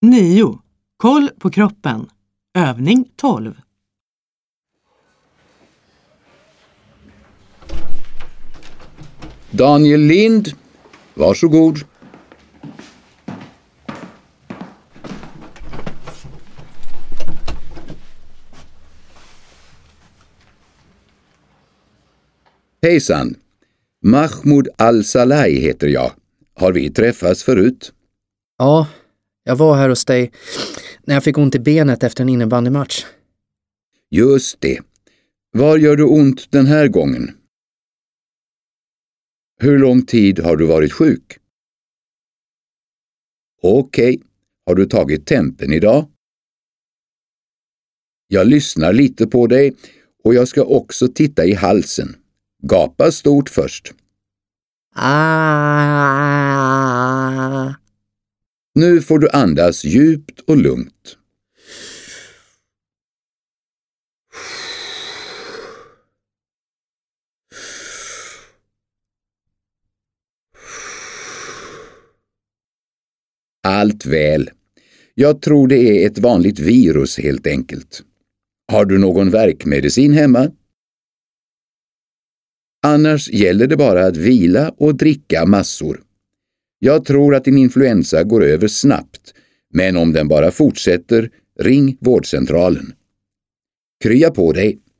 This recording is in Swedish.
9. Koll på kroppen. Övning 12. Daniel Lind, varsågod. Hejsan, Mahmoud Al-Salai heter jag. Har vi träffats förut? Ja, jag var här hos dig när jag fick ont i benet efter en innebandymatch. Just det. Var gör du ont den här gången? Hur lång tid har du varit sjuk? Okej. Har du tagit tempen idag? Jag lyssnar lite på dig och jag ska också titta i halsen. Gapa stort först. Nu får du andas djupt och lugnt. Allt väl. Jag tror det är ett vanligt virus helt enkelt. Har du någon värkmedicin hemma? Annars gäller det bara att vila och dricka massor. Jag tror att din influensa går över snabbt, men om den bara fortsätter, ring vårdcentralen. Krya på dig.